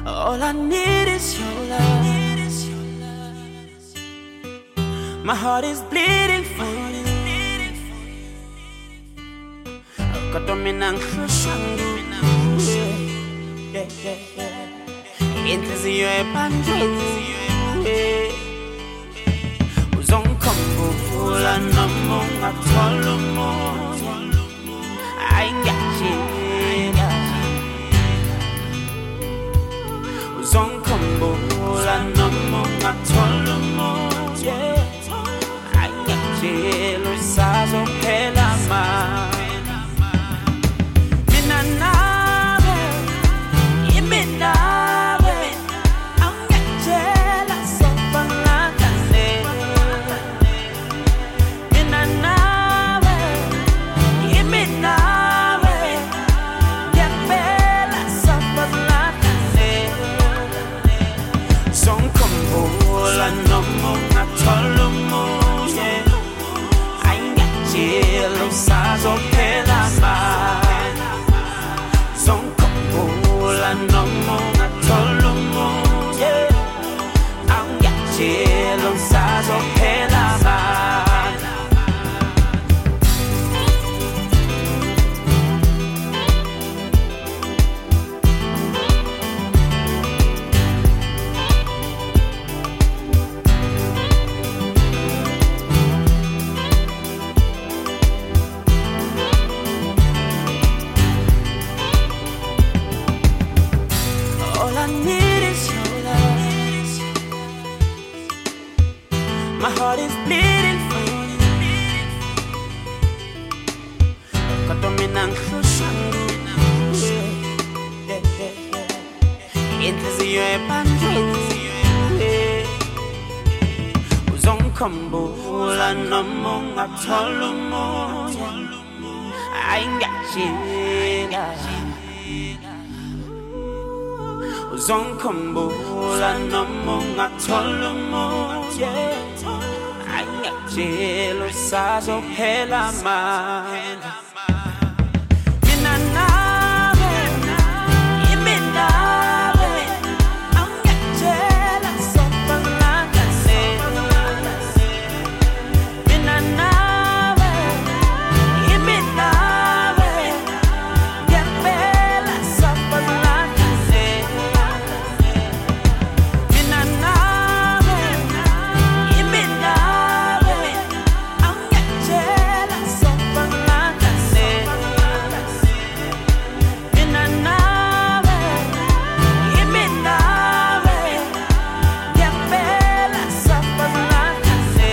All I need is your love. My heart is bleeding for you. Kotominang khushangu. Inhliziyo ebandleni. Uzongikhumbula noma ungathola umoya. Ayingajika. Uzongikhumbula noma ungathola umoya. Ayingajika usazophela manje. Mina nawe, yimi nawe. Awungajela sofanakane. Mina nawe, yimi nawe. Ngempela sofanakane. Uzongikhumbula noma ungathola umoya. Ayingajela usazophela manje. Uzongikhumbula noma ungathola umoya. Awungajela usazophela manje. All I need is your love. My heart is bleeding for you. Kotominang khushangu. Inhliziyo ebandleni. Uzongikhumbula noma ungathola umoya. Ayingajika. Uzongikhumbula noma ungathola umoya. Ayingajela usazophela manje. Mina nawe, yimi nawe. Awungajela sofanakane. Mina nawe, yimi nawe. Ngempela sofanakane. Mina nawe, yimi nawe. Awungajela sofanakane. Mina nawe, yimi nawe. Ngempela sofanakane.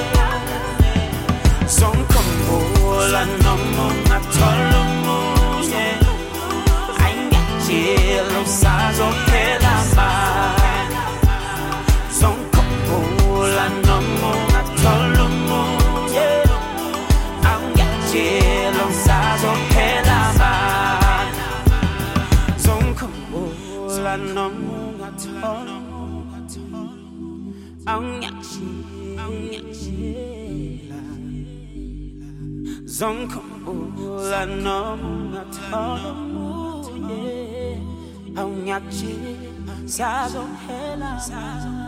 Uzongikhumbula noma ungathola umoya. Ayingajela usazophela manje. Uzongikhumbula noma ungathola umoya. Awungajela usazophela manje. Uzongikhumbula noma ungathola umoya. Awungajela. Uzongikhumbula noma ungathola umoya. Awungajela usazophela manje.